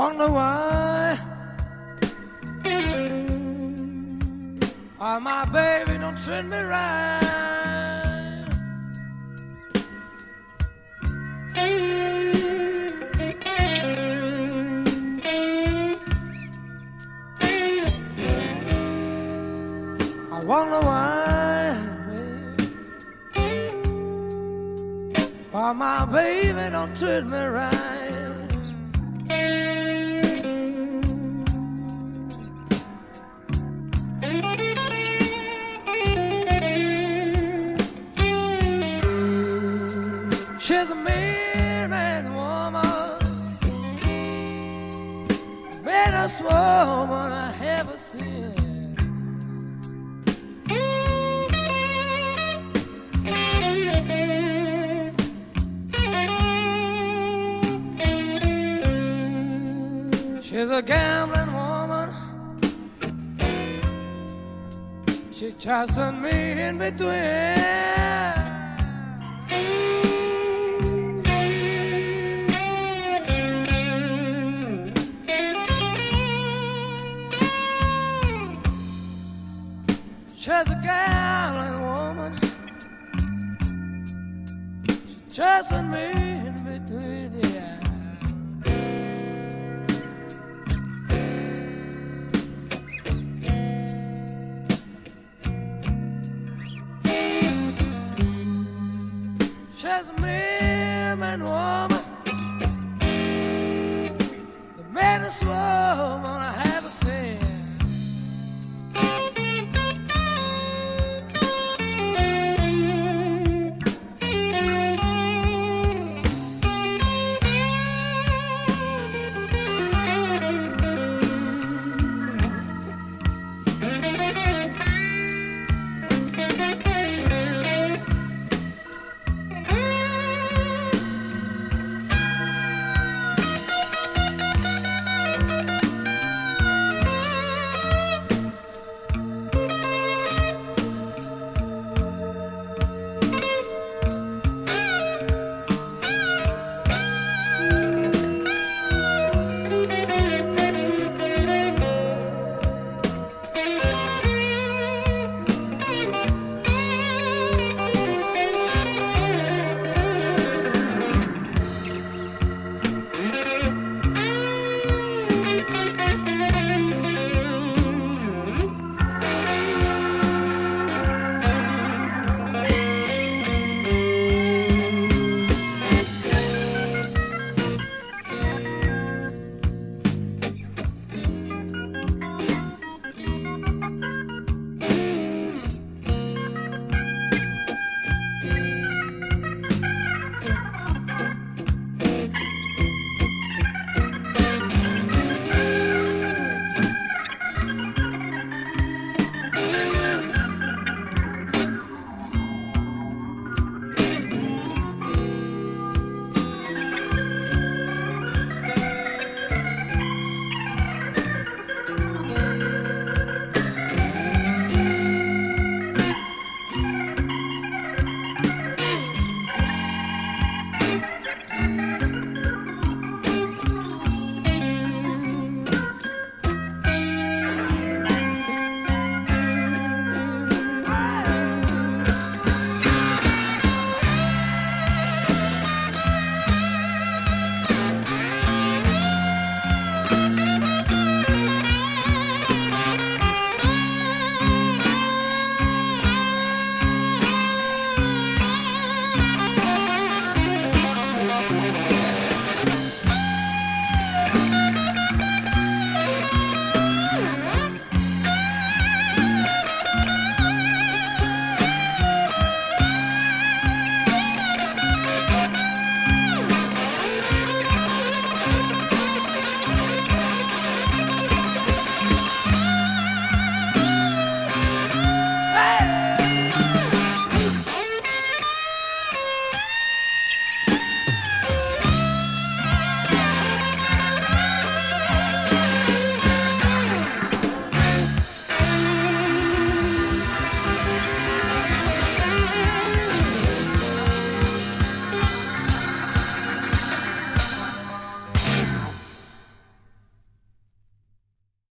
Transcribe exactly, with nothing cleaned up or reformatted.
wonder why, why my baby don't treat me right. I wonder why, why my baby don't treat me right. She's a mean, mean woman, meanest woman I ever seen. She's a gambling woman, she chasing me in between. She's a gambling woman, she chasing me in between, yeah. She's a mean, mean woman, the meanest woman I